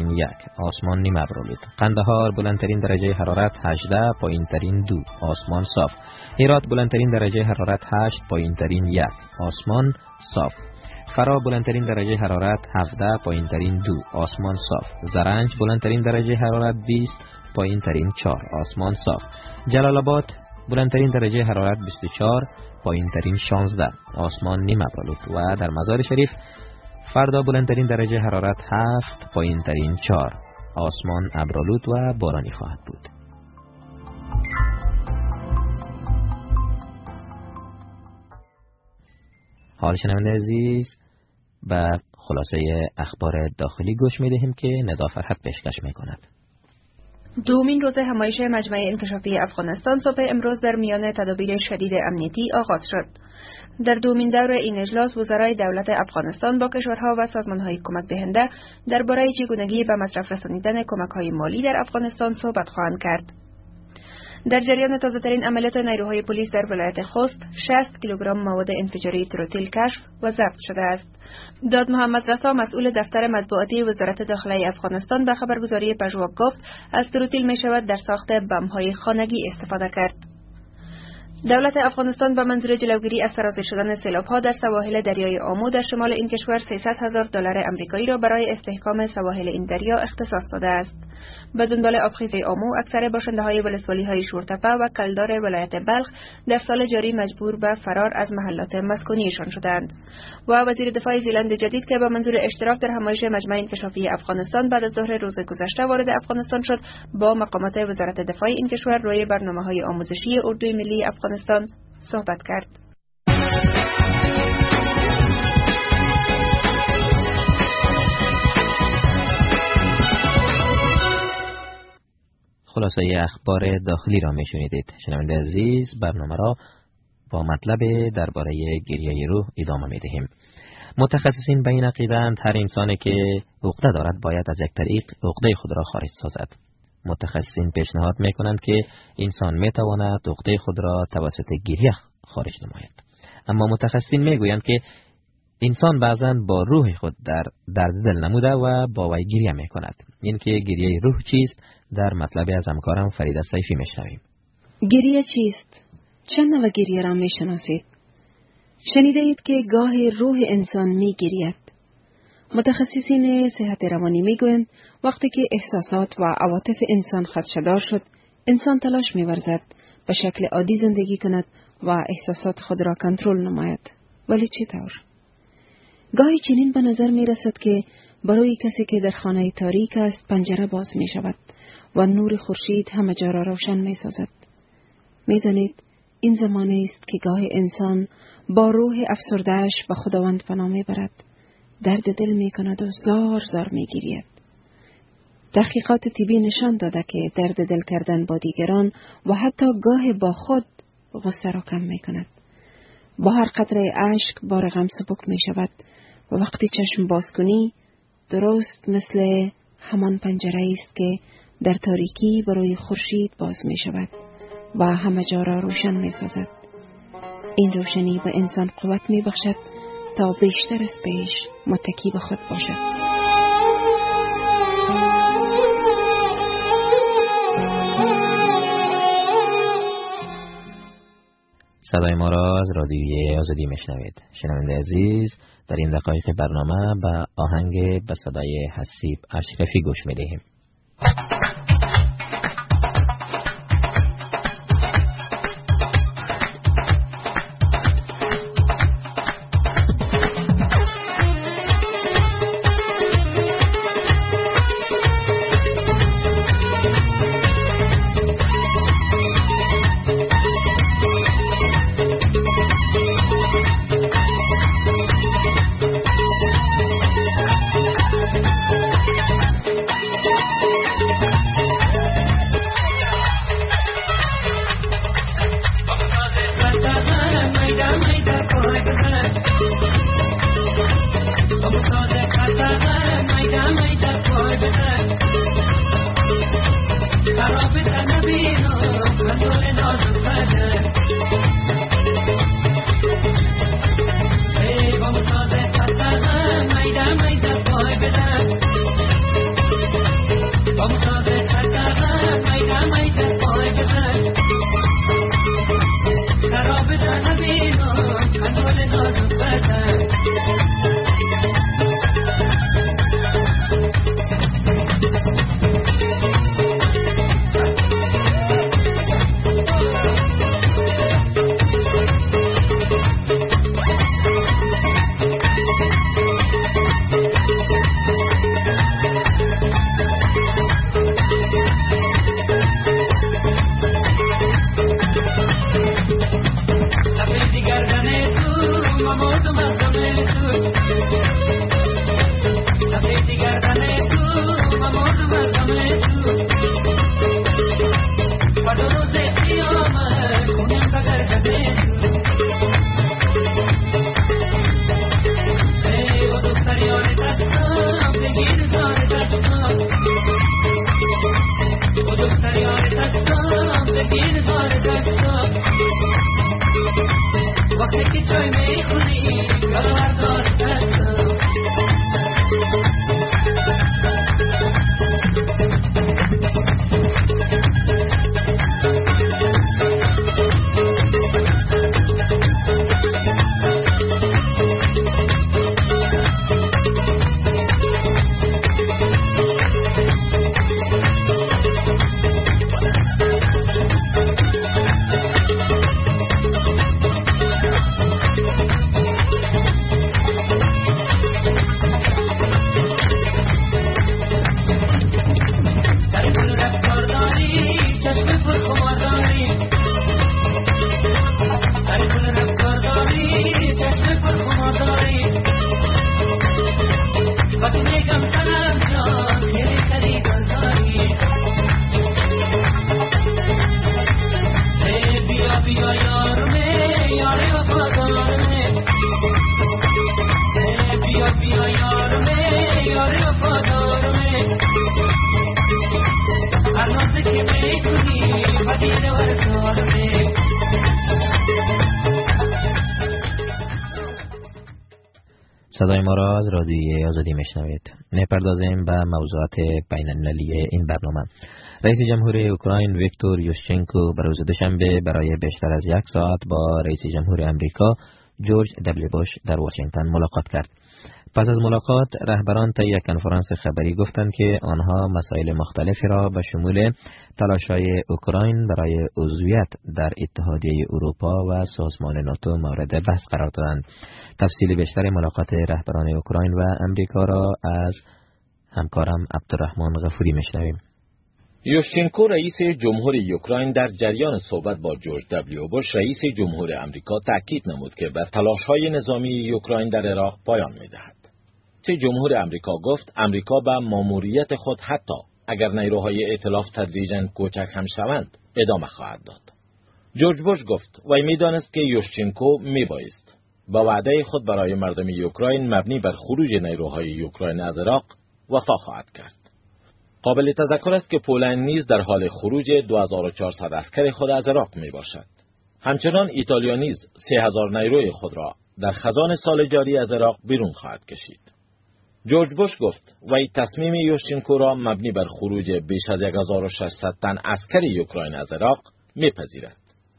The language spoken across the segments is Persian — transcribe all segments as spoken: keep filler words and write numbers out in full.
پایینترین یک، آسمان نیم ابرآلود. قندهار بلندترین درجه حرارت هجده، پایینترین دو، آسمان صاف. هرات بلندترین درجه حرارت هشت، پایینترین یک، آسمان صاف. فرا بلندترین درجه حرارت هفده، پایینترین دو، آسمان صاف. زرنج بلندترین درجه حرارت بیست، پایینترین چهار، آسمان صاف. جلال آباد بلندترین درجه حرارت بیست و چهار، پایینترین شانزده، آسمان نیم ابرآلود. و در مزار شریف فردا بلندترین درجه حرارت هفت، پایینترین چهار، آسمان ابرآلود و بارانی خواهد بود. حال شنونده عزیز، به خلاصه اخبار داخلی گوش می دهیم که ندا فرحت پیشکش می کند. دومین روز همایش مجمع انکشافی افغانستان صبح امروز در میان تدابیر شدید امنیتی آغاز شد. در دومین دور این اجلاس وزرای دولت افغانستان با کشورها و سازمانهای کمک دهنده درباره چگونگی به مصرف رسانیدن کمک‌های مالی در افغانستان صحبت خواهند کرد. در جریان تازه‌ترین عملیات نیروهای پلیس در ولایت خوست شصت کیلوگرم مواد انفجاری تروتیل کشف و ضبط شده است. داد محمد رسا مسئول دفتر مطبوعاتی وزارت داخلی افغانستان به خبرگزاری پژواک گفت از تروتیل می شود در ساخت بم‌های خانگی استفاده کرد. دولت افغانستان به منظور جلوگیری از سرازیر شدن سیلاب‌ها در سواحل دریای آمو در شمال این کشور سیصد هزار دلار آمریکایی را برای استحکام سواحل این دریا اختصاص داده است. به دنبال آبخیزی آمو، اکثر باشنده‌های ولسوالی‌های شورتپه و کلدار ولایت بلخ در سال جاری مجبور به فرار از محلات مسکونیشان شدند. و وزیر دفاع زیلند جدید که به منظور اشتراک در همایش مجمع انکشافی افغانستان بعد از ظهر روز گذشته وارد افغانستان شد، با مقامات وزارت دفاع این کشور روی برنامه‌های آموزشی اردوی ملی افغانستان صحبت کرد. خلاصه اخبار داخلی را می شنیدید. شنونده عزیز، برنامه را با مطلب درباره گریه روح ادامه می دهیم. متخصصین به این عقیده‌اند هر انسانی که عقده دارد باید از یک طریق عقده خود را خارج سازد. متخصصین پیشنهاد می کنند که انسان می تواند عقده خود را توسط گریه خارج نماید. اما متخصصین می گویند که انسان بعضاً با روح خود در درد دل نموده و با وی گریه می کند. این که گریه روح چیست؟ در مطلب از همکارم فریده سیفی می شنویم. گریه چیست؟ چند نوع گریه را می شناسید؟ شنیده اید که گاه روح انسان می گرید. متخصصین صحت روانی می گویند وقتی که احساسات و عواطف انسان خدشه‌دار شد، انسان تلاش می ورزد به شکل عادی زندگی کند و احساسات خود را کنترل نماید. ولی چطور؟ گاهی چنین به نظر می رسد که برای کسی که در خانه تاریک است پنجره باز می شود و نور خورشید همه جا را روشن می سازد. می دانید این زمانه است که گاه انسان با روح افسرده‌اش به خداوند پناه می برد، درد دل می کند و زار زار می گیرید. تحقیقات طبی نشان داده که درد دل کردن با دیگران و حتی گاه با خود غصه را کم می کند. با هر قطره اشک بار غم سبک می شود و وقتی چشم باز کنی درست مثل همان پنجره است که در تاریکی برای خورشید باز می شود و همه جا را روشن می سازد. این روشنی به انسان قوت می بخشد تا بیشتر از پیش متکی به خود باشد. صدای ما را از رادیوی آزادی میشنوید. شنونده عزیز، در این دقایق برنامه به آهنگ به صدای حسیب اشرفی گوش میدهیم. صدای ما را از رادیوی آزادی میشنوید. میپردازیم به موضوعات بین‌المللی این برنامه. رئیس جمهور اوکراین ویکتور یوشچنکو به روز دوشنبه برای بیشتر از یک ساعت با رئیس جمهور امریکا جورج دبلیو بوش در واشنگتن ملاقات کرد. پس از ملاقات رهبران طی یک کنفرانس خبری گفتند که آنها مسائل مختلفی را به شمول تلاش‌های اوکراین برای عضویت در اتحادیه اروپا و سازمان ناتو مورد بحث قرار دادند. تفصیل بیشتر ملاقات رهبران اوکراین و امریکا را از همکارم عبدالرحمن غفوری میشنویم. یوشچنکو رئیس جمهور اوکراین در جریان صحبت با جورج دبلیو بوش رئیس جمهور امریکا تاکید نمود که به تلاش‌های نظامی اوکراین در عراق پایان می‌دهد. رئیس جمهور امریکا گفت امریکا به ماموریت خود حتی اگر نیروهای ائتلاف تدریجاً کوچک هم شوند ادامه خواهد داد. جورج بوش گفت وی می‌دانست که یوشچنکو میبایست با وعده خود برای مردم اوکراین مبنی بر خروج نیروهای اوکراین از عراق وفا خواهد کرد. قابل تذکر است که پولند نیز در حال خروج دو هزار و چهارصد عسکر خود از عراق می باشد. همچنان ایتالیا نیز سه هزار نیروی خود را در خزان سال جاری از عراق بیرون خواهد کشید. جورج بوش گفت وی تصمیم یوشچنکو را مبنی بر خروج بیش از یک هزار و ششصد تن عسکر اوکراین از عراق میپذیرد.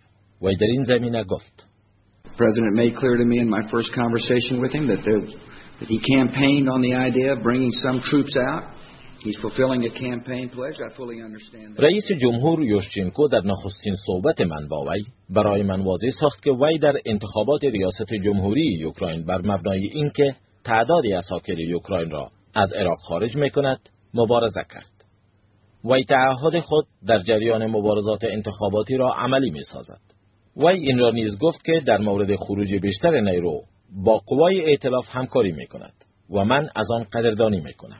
وی در این زمینه گفت President made clear to me in my first conversation with him that, there, that he campaigned on the idea of bringing some troops out. He's fulfilling a campaign pledge. I fully understand that. رئیس جمهور یوشچنکو در نخستین صحبت من با وی برای من واضح ساخت که وی در انتخابات ریاست جمهوری اوکراین بر مبنای اینکه تعدادی اساکر اوکراین را از عراق خارج میکند مبارزه کرد. وی تعهد خود در جریان مبارزات انتخاباتی را عملی میسازد. وی این را نیز گفت که در مورد خروج بیشتر نیرو با قوای ائتلاف همکاری میکند و من از آن قدردانی میکنم.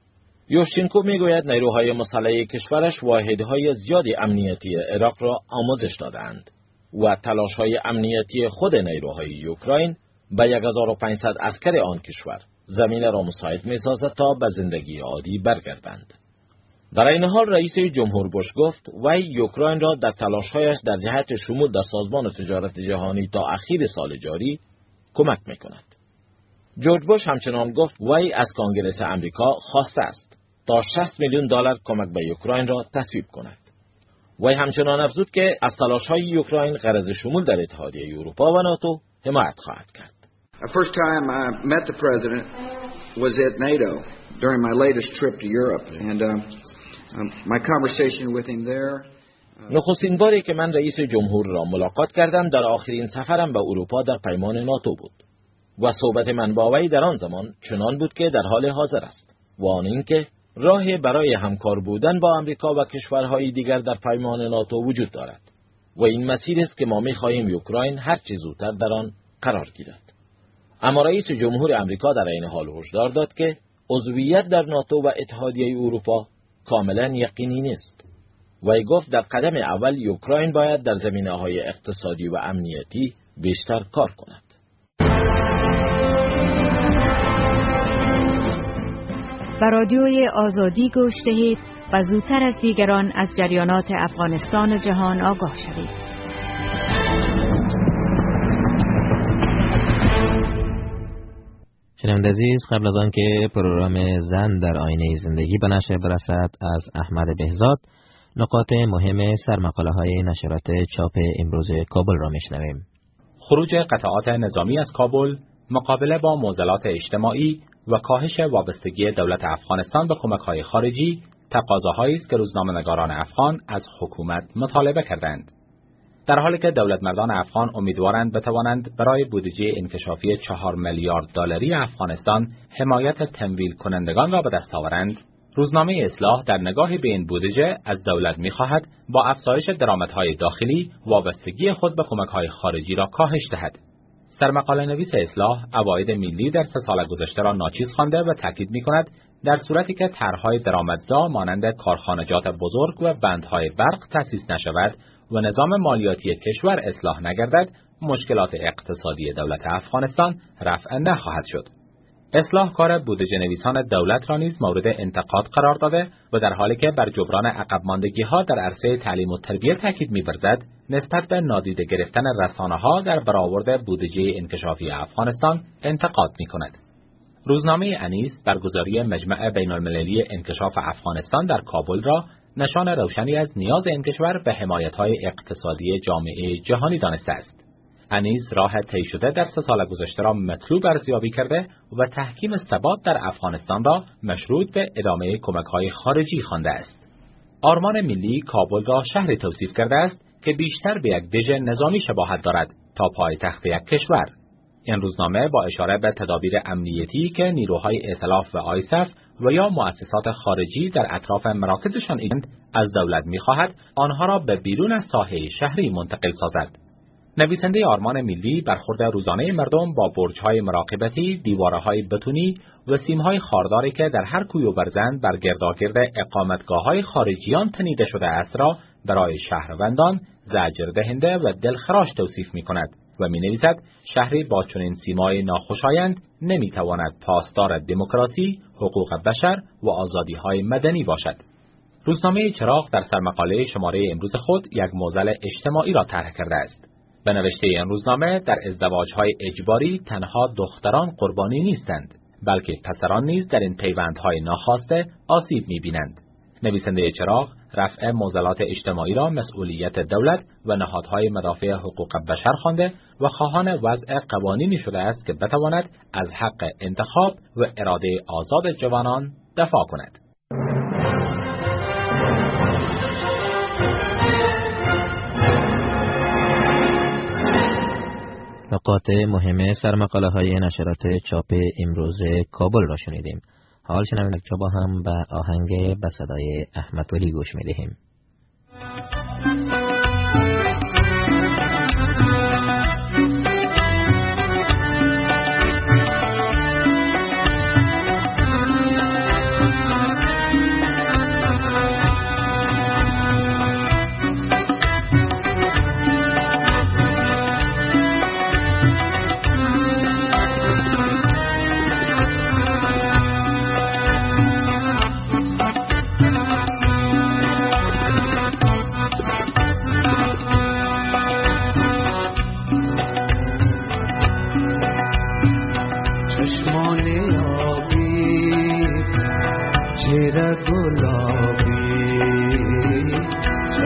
یوشچنکو میگوید نیروهای مسلح کشورش واحدهای زیادی امنیتی عراق را آموزش دادند و تلاش‌های امنیتی خود نیروهای اوکراین به یک هزار و پانصد عسکر آن کشور زمینه را مساعد می‌سازد تا به زندگی عادی برگردند. در این حال رئیس جمهور بوش گفت وی اوکراین را در تلاش‌هایش در جهت شمول در سازمان تجارت جهانی تا اخیر سال جاری کمک می‌کند. جورج بوش همچنان گفت وی از کنگره امریکا خواسته است تا شصت میلیون دلار کمک به اوکراین را تصویب کند. وی همچنان افزود که از تلاش‌های اوکراین غرض شمول در اتحادیه اروپا و ناتو حمایت خواهد کرد. The first time I met the president was at NATO during my latest trip to Europe, and um, um, my conversation with him there. نخستین باری که من رئیس جمهور را ملاقات کردم در آخرین سفرم به اروپا در پیمان ناتو بود و صحبت من با وی در آن زمان چنان بود که در حال حاضر است و آن اینکه راه برای همکار بودن با امریکا و کشورهای دیگر در پیمان ناتو وجود دارد و این مسیر است که ما می‌خواهیم اوکراین هر چه زودتر در آن قرار گیرد. اما رئیس جمهور امریکا در این حال هشدار داد که عضویت در ناتو و اتحادیه اروپا کاملا یقینی نیست. وی گفت در قدم اول اوکراین باید در زمینه‌های اقتصادی و امنیتی بیشتر کار کند. به رادیوی آزادی گوش دهید و زودتر از دیگران از جریانات افغانستان و جهان آگاه شوید. شنونده عزیز، قبل از آن که پروگرام زن در آینه زندگی به نشر برسد، از احمد بهزاد نکات مهم سرمقاله های نشرات چاپ امروز کابل را میشنویم. خروج قطعات نظامی از کابل، مقابله با معضلات اجتماعی و کاهش وابستگی دولت افغانستان به کمک‌های خارجی تقاضاهایی است که روزنامه‌نگاران افغان از حکومت مطالبه کردند. در حالی که دولتمردان افغان امیدوارند بتوانند برای بودجه انکشافی چهار میلیارد دلاری افغانستان حمایت تمویل کنندگان را به دست آورند، روزنامه اصلاح در نگاهی به این بودجه از دولت می‌خواهد با افزایش درآمدهای داخلی وابستگی خود به کمک‌های خارجی را کاهش دهد. سرمقاله نویس اصلاح عواید ملی در سه سال گذشته را ناچیز خوانده و تاکید می‌کند در صورتی که طرح‌های درآمدزا مانند کارخانجات بزرگ و بندهای برق تأسیس نشود و نظام مالیاتی کشور اصلاح نگردد، مشکلات اقتصادی دولت افغانستان رفع نخواهد شد. اصلاح کار بودجه نویسان دولت را نیز مورد انتقاد قرار داده و در حالی که بر جبران عقب ماندگی‌ها در عرصه تعلیم و تربیت تاکید می‌ورزد، نسبت به نادیده گرفتن رسانه‌ها در برآورد بودجه انکشافی افغانستان انتقاد می‌کند. روزنامه انیس برگزاری مجمع بین‌المللی انکشاف افغانستان در کابل را نشان روشنی از نیاز این کشور به حمایت‌های اقتصادی جامعه جهانی دانسته است. انیس راه طی شده در سه سال گذشته را مطلوب ارزیابی کرده و تحکیم ثبات در افغانستان را مشروط به ادامه کمک‌های خارجی خوانده است. آرمان ملی کابل را شهری توصیف کرده است که بیشتر به یک دژ نظامی شباهت دارد تا پایتخت یک کشور. این روزنامه با اشاره به تدابیر امنیتی که نیروهای ائتلاف و آیسف و یا مؤسسات خارجی در اطراف مراکزشان ایند از دولت می‌خواهد آنها را به بیرون از ساحه شهری منتقل سازد. نویسنده آرمان ملی برخورد روزانه مردم با برج‌های مراقبتی، دیوارهای بتونی و سیم‌های خارداری که در هر کوی و برزن بر گرداگرد اقامتگاه‌های خارجیان تنیده شده است را برای شهروندان زجر دهنده و دلخراش توصیف می‌کند و می‌نویسد شهری با چنین سیمای ناخوشایند نمی‌تواند پاسدار دموکراسی، حقوق بشر و آزادی‌های مدنی باشد. روزنامه چراغ در سرمقاله شماره امروز خود یک معضل اجتماعی را طرح کرده است. به نوشته این روزنامه در ازدواج‌های اجباری تنها دختران قربانی نیستند، بلکه پسران نیز در این پیوندهای ناخواسته آسیب می‌بینند. نویسنده چراغ رفع معضلات اجتماعی را مسئولیت دولت و نهادهای مدافع حقوق بشر خوانده و خواهان وضع قوانینی شده است که بتواند از حق انتخاب و اراده آزاد جوانان دفاع کند. نکات مهم سرمقاله های نشرات چاپ امروز کابل را شنیدیم. حال شنویم که با هم به آهنگ به صدای احمد ولی گوش می‌دهیم.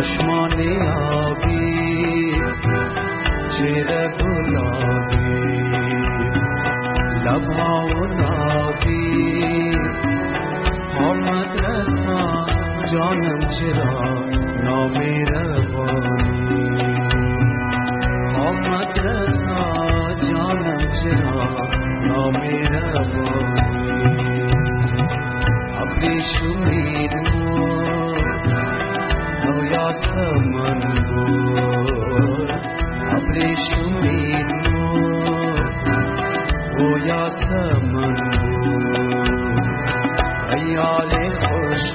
چشمان آبی چهره گلابی لبها و لابی آمد رسان جانم چرا نامی روانی آمد رسان جانم چرا نامی روانی ابری شمید نو یاسمن بود ابری شمید نو یاسمن بود ایال خوش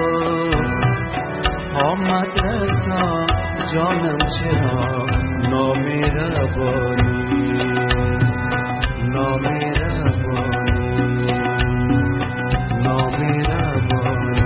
آمد رسان جانم چرا نامی روانی نامی روانی نامی روانی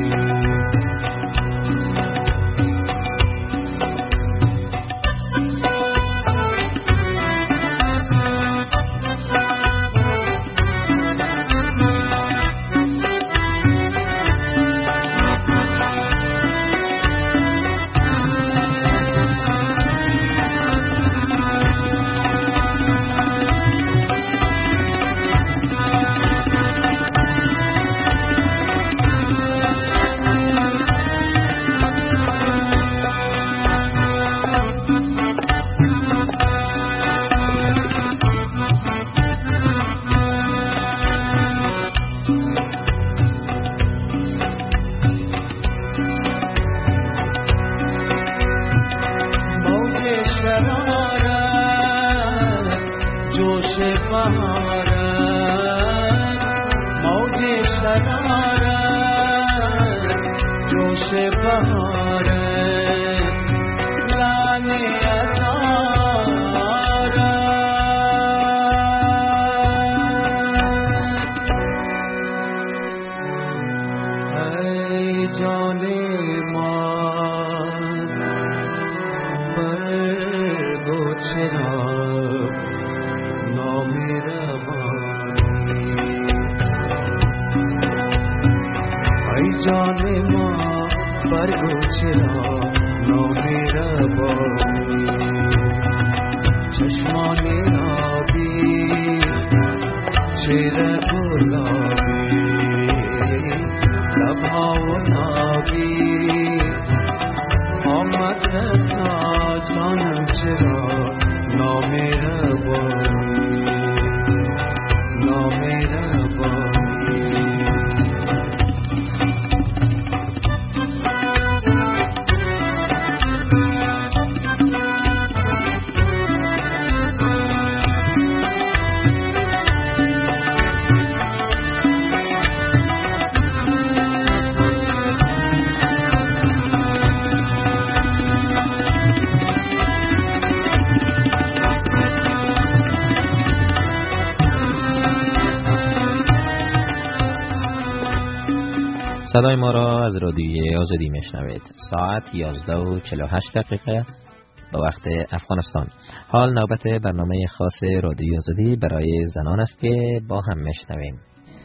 صدای ما را از رادیوی آزادی میشنوید. ساعت یازده و چهل و هشت دقیقه به وقت افغانستان. حال نوبت برنامه خاص رادیوی آزادی برای زنان است که با هم میشنویم.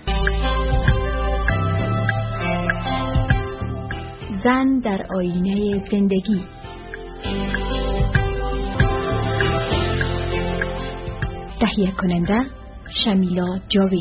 زن در آینه زندگی. تهیه کننده شمیلا جاوید.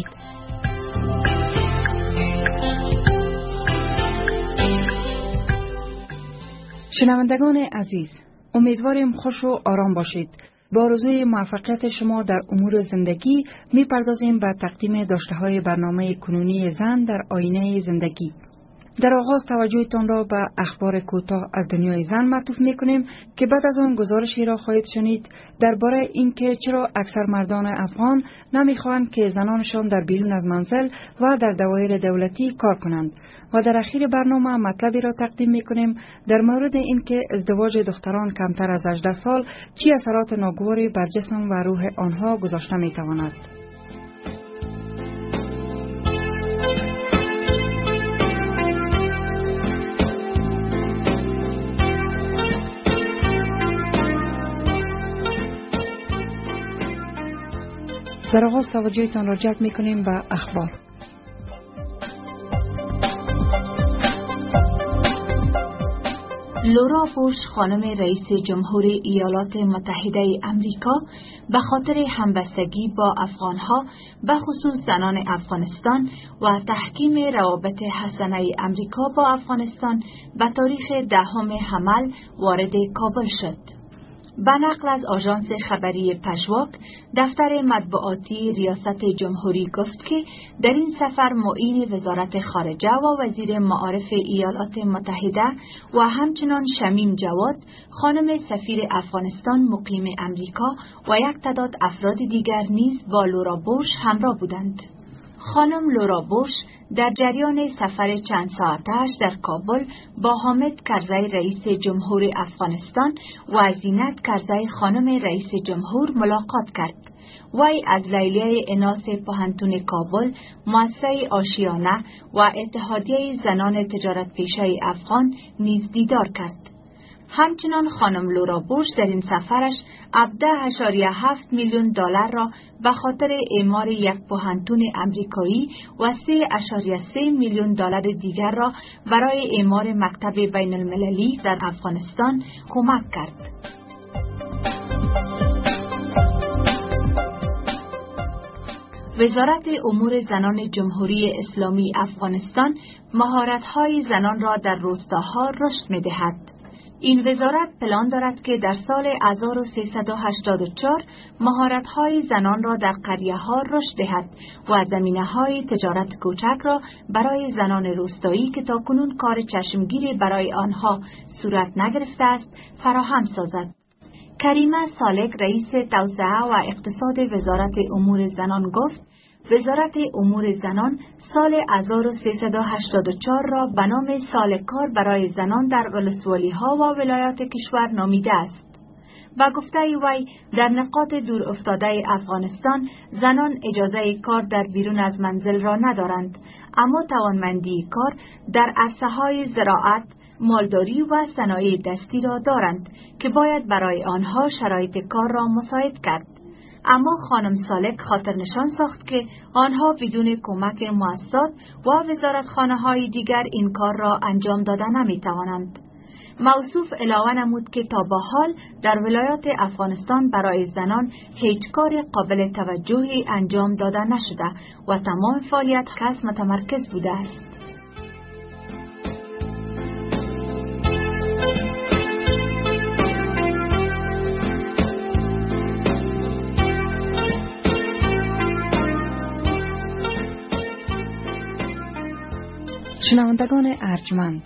شنوندگان عزیز، امیدواریم خوش و آرام باشید. با آرزوی موفقیت شما در امور زندگی می‌پردازیم به تقدیم داشته‌های برنامه کنونی زن در آینه زندگی. در آغاز توجهتان را به اخبار کوتاه از دنیای زن معطوف می‌کنیم که بعد از آن گزارشی را خواهید شنید درباره اینکه چرا اکثر مردان افغان نمی‌خواهند که زنانشان در بیرون از منزل و در دوایر دولتی کار کنند. و در اخیر برنامه مطلبی را تقدیم می‌کنیم در مورد اینکه ازدواج دختران کمتر از هجده سال چه اثرات ناگواری بر جسم و روح آنها گذاشته می‌تواند. در آغاز توجهتان را جلب می‌کنیم به اخبار. لورا بوش خانم رئیس جمهور ایالات متحده امریکا به خاطر همبستگی با افغانها به خصوص زنان افغانستان و تحکیم روابط حسنه امریکا با افغانستان به تاریخ دهم حمل وارد کابل شد. به نقل از آژانس خبری پژواک، دفتر مطبوعاتی ریاست جمهوری گفت که در این سفر معین وزارت خارجه و وزیر معارف ایالات متحده و همچنان شمیم جواد، خانم سفیر افغانستان مقیم امریکا و یک تعداد افراد دیگر نیز با لورا بوش همراه بودند. خانم لورا بوش در جریان سفر چند ساعتش در کابل با حامد کرزی رئیس جمهور افغانستان و زینت کرزی خانم رئیس جمهور ملاقات کرد. وی از لیلیه اناس پوهنتون کابل، مؤسسه آشیانه و اتحادیه زنان تجارت پیشه افغان نیز دیدار کرد. همچنان خانم لورا بوش در این سفرش هفده ممیز هفت میلیون دلار را به خاطر اعمار یک پوهنتون امریکایی و سه ممیز سه میلیون دلار دیگر را برای اعمار مکتب بین المللی در افغانستان کمک کرد. وزارت امور زنان جمهوری اسلامی افغانستان مهارت‌های زنان را در روستاها رشد می‌دهد. این وزارت پلان دارد که در سال هزار و سیصد و هشتاد و چهار مهارت‌های زنان را در قریه‌ها رشد دهد و زمینه‌های تجارت کوچک را برای زنان روستایی که تاکنون کار چشمگیری برای آنها صورت نگرفته است فراهم سازد. کریمه سالک رئیس توسعه و اقتصاد وزارت امور زنان گفت وزارت امور زنان سال هزار و سیصد و هشتاد و چهار را به نام سال کار برای زنان در ولسوالی‌ها و ولایات کشور نامیده است. با گفته وی در نقاط دور افتاده افغانستان زنان اجازه کار در بیرون از منزل را ندارند، اما توانمندی کار در عرصه‌های زراعت، مالداری و صنایع دستی را دارند که باید برای آنها شرایط کار را مساعد کرد. اما خانم سالک خاطر نشان ساخت که آنها بدون کمک مؤسسات و وزارتخانه‌های دیگر این کار را انجام داده نمی‌توانند. موصوف علاوه نمود که تا به حال در ولایات افغانستان برای زنان هیچ کار قابل توجهی انجام داده نشده و تمام فعالیت خاص متمرکز بوده است. شنوندگان ارجمند،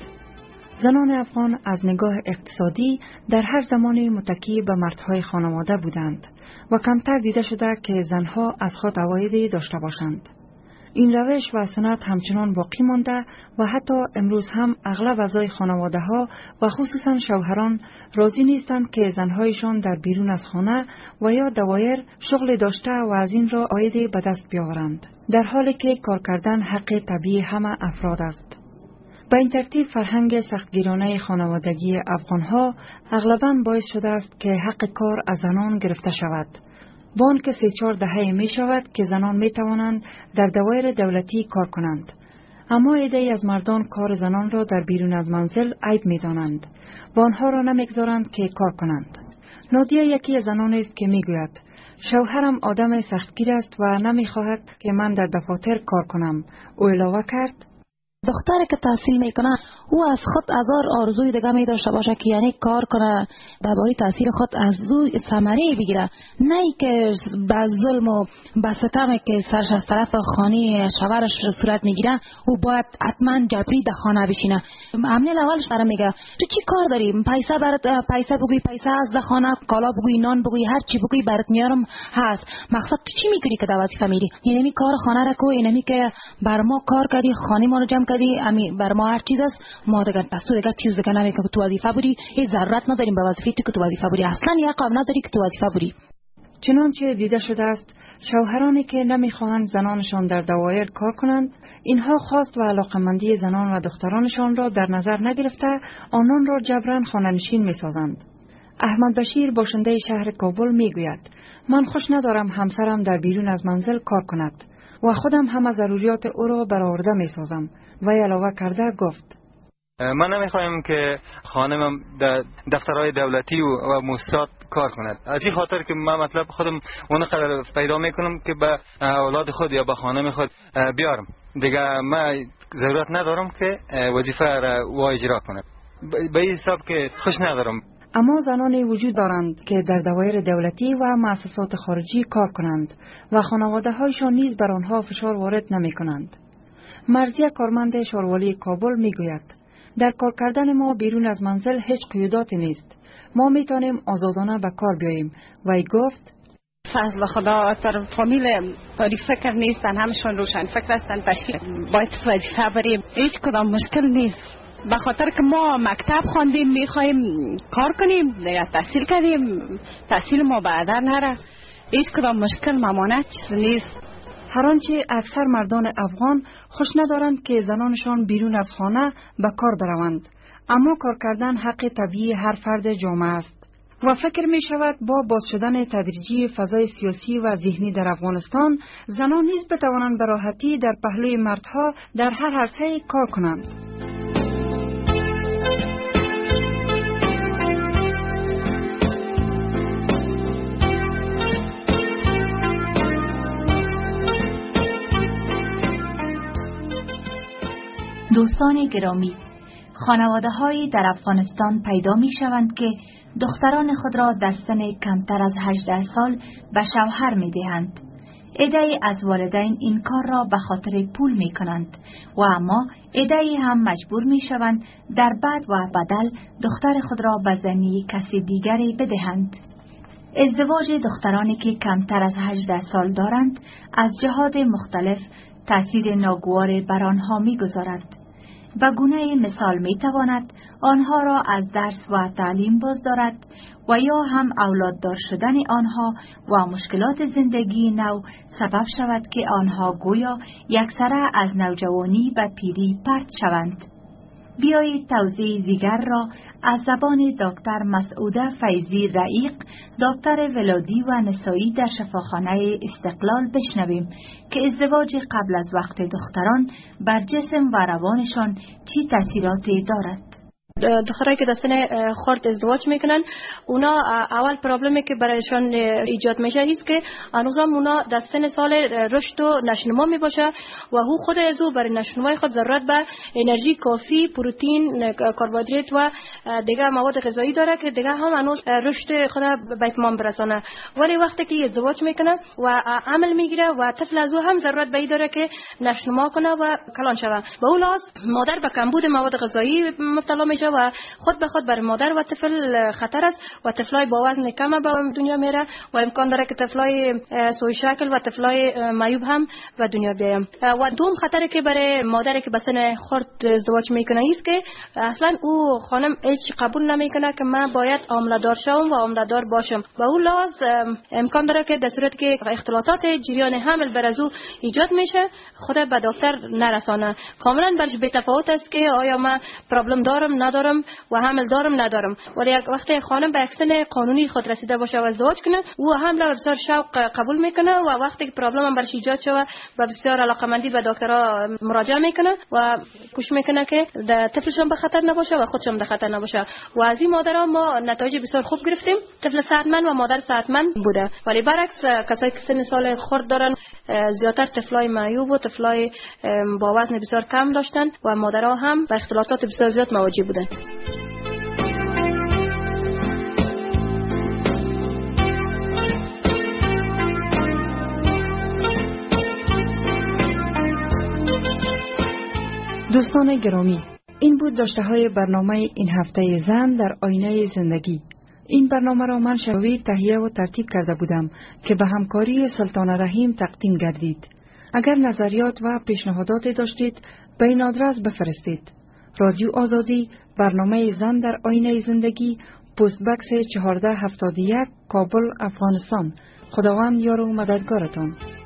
زنان افغان از نگاه اقتصادی در هر زمانی متکی به مردهای خانواده بودند و کمتر دیده شده که زنها از خود عوایدی داشته باشند. این روش و سنت همچنان باقی مانده و حتی امروز هم اغلب اعضای خانواده ها و خصوصا شوهران راضی نیستند که زنهایشان در بیرون از خانه و یا دوایر شغل داشته و از این را عایدی به دست بیاورند، در حالی که کار کردن حق طبیعی همه افراد است. به این ترتیب فرهنگ سختگیرانه خانوادگی افغانها اغلباً باعث شده است که حق کار از زنان گرفته شود. با آنکه سه چهار دهه می شود که زنان می توانند در دوایر دولتی کار کنند، اما عده‌ای از مردان کار زنان را در بیرون از منزل عیب می دانند و آنها را نمیگذارند که کار کنند. نادیه یکی از زنان است که می گوید شوهرم آدم سختگیر است و نمی خواهد که من در دفاتر کار کنم. او علاوه کرد دختری که تحصیل میکنه او از خود هزار آرزوی دیگه می داشته باشه که یعنی کار کنه درباره تحصیل خود از زوی ثمره بگیره، نه ای که به ظلم و به ستم که سرش از طرف خانه شوهرش صورت میگیره او باید حتما جبری در خانه بشینه. عمل اولش برام میگه تو چی کار داری؟ پیسه برات پیسه بگوی پیسه از در خانه، کالا بگوی، نان بگوی، هر چی بگوی برات میارم هست. مقصد تو چی میکنی که در وظیفه میری؟ یعنی کار خانه را کو، اینمی که بر ما کار کردی، خانه ما رو جمع کردی، امی بر ما هر چیز است، ما دیگه پس تو دیگه چیز دیگه نمیکنی که تو وظیفه بودی، هیچ ضرورت نداریم به وظیفه تو که تو وظیفه بودی، اصلا یک کار نداری که تو وظیفه بودی. چنانچه دیده شده است شوهرانی که نمیخواهند زنانشان در دوایر کار کنند، اینها خواست و علاقمندی زنان و دخترانشان را در نظر نگرفته آنان را جبران خانه‌نشین میسازند. احمد بشیر باشنده شهر کابل میگوید من خوش ندارم همسرم در بیرون از منزل کار کند و خودم همه ضروریات او را برآورده میسازم. و علاوه کرده گفت من نمیخوایم که خانمم در دفترهای دولتی و مؤسسات کار کند. از این خاطر که من مطلب خودم اون قدر پیدا میکنم که به اولاد خود یا به خانم خود بیارم. دیگه من ضرورت ندارم که وظیفه را و اجرا کنم. به این حساب که خوش ندارم. اما زنانی وجود دارند که در دوایر دولتی و مؤسسات خارجی کار کنند و خانواده هایشان نیز بر آنها فشار وارد نمی کنند. مرضیه کارمند شاروالی کابل می گوید در کار کردن ما بیرون از منزل هیچ قیوداتی نیست. ما می توانیم آزادانه به کار بیاییم. و ای گفت فضل خدا در فامیل تاریخ فکر نیستن، همشون روشن فکر هستن، تشریف باید وظیفه بریم، هیچ کدام مشکل نیست. به خاطر که ما مکتب خواندیم میخوایم کار کنیم، دیگه تحصیل کردیم، تحصیل ما بعدا نره، هیچ کدام مشکل ممانعت نیست. هر آنچه اکثر مردان افغان خوش ندارند که زنانشان بیرون از خانه به کار بروند، اما کار کردن حق طبیعی هر فرد جامعه است و فکر می شود با باز شدن تدریجی فضای سیاسی و ذهنی در افغانستان، زنان نیز بتوانند به راحتی در پهلوی مردها در هر عرصه کار کنند. دوستان گرامی، خانواده هایی در افغانستان پیدا می شوند که دختران خود را در سن کمتر از هجده سال به شوهر می دهند. عده‌ای از والدین این کار را به خاطر پول می کنند و اما عده‌ای هم مجبور می شوند در بعد و بدل دختر خود را به زنی کسی دیگری بدهند. ازدواج دخترانی که کمتر از هجده سال دارند از جهات مختلف تأثیر ناگوار بر آنها می گذارد. به گونه مثال می تواند آنها را از درس و تعلیم باز دارد و یا هم اولاددار شدن آنها و مشکلات زندگی نو سبب شود که آنها گویا یکسره از نوجوانی به پیری پرت شوند. بیایید توضیح دیگر را از زبان دکتر مسعوده فیضی رئیق، دکتر ولادی و نسایی در شفاخانه استقلال بشنویم که ازدواج قبل از وقت دختران بر جسم و روانشان چی تاثیراتی دارد. دخترایی که در سن خرد ازدواج میکنن، اونا اول پرابلمی که برایشان ایجاد میشه است که هنوزم اونا در سن سال رشد و نشنما میباشه و او خود از او برای نشنمای خود ضرورت به انرژی کافی، پروتئین، کربوهیدرات و دیگه مواد غذایی داره که دیگه هم هنوز رشد خود به اتمام برسانه. ولی وقتی که ازدواج میکنه و عمل میگیره و طفل از او هم ضرورت به این داره که نشنما کنه و کلان شوه. به اون لحاظ مادر به کمبود مواد غذایی مبتلا میشه و خود به خود برای مادر و طفل خطر است و طفلای با وزن کم به دنیا میره و امکان داره که طفلای سوی شکل و طفلای معیوب هم به دنیا بیایم. و دوم خطری که برای مادری که به سن خرد ازدواج میکنه است که اصلا او خانم هیچ قبول نمیکنه که من باید حامله دار شوم و حامله دار باشم. و اون لحاظ امکان داره که در صورتی که اختلاطات جریان حمل بر از او ایجاد میشه خود به دکتر نرسانه. کاملا برش بی تفاوت است که آیا من پرابلم دارم ندارم و حمل دارم ندارم. ولی وقتی خانم به سن قانونی خود رسیده باشه و ازدواج کنه، او حمل را بسیار شوق قبول میکنه و وقتی که پرابلم هم برش ایجاد شوه و بسیار علاقمندی به دکترها مراجعه میکنه و کوشش میکنه که طفلشون به خطر نباشه و خودشون به خطر نباشه. و از این مادرها ما نتایج بسیار خوب گرفتیم. طفل صحتمند و مادر صحتمند بوده. ولی برعکس کسایی که سن سال خرد دارن زیاتر طفلای معیوب و طفلای با وزن بسیار کم داشتن و مادرها هم به اختلاطات بسیار زیاد مواجه بودن. دوستان گرامی، این بود داشته های برنامه این هفته زن در آینه زندگی. این برنامه را من شوی تهیه و ترتیب کرده بودم که به همکاری سلطان رحیم تقدیم گردید. اگر نظریات و پیشنهادات داشتید به این آدرس بفرستید. رادیو آزادی، برنامه زن در آینه زندگی، پست بکس چهارده هفتاد و یک، کابل، افغانستان. خداوند یار و مددگارتان.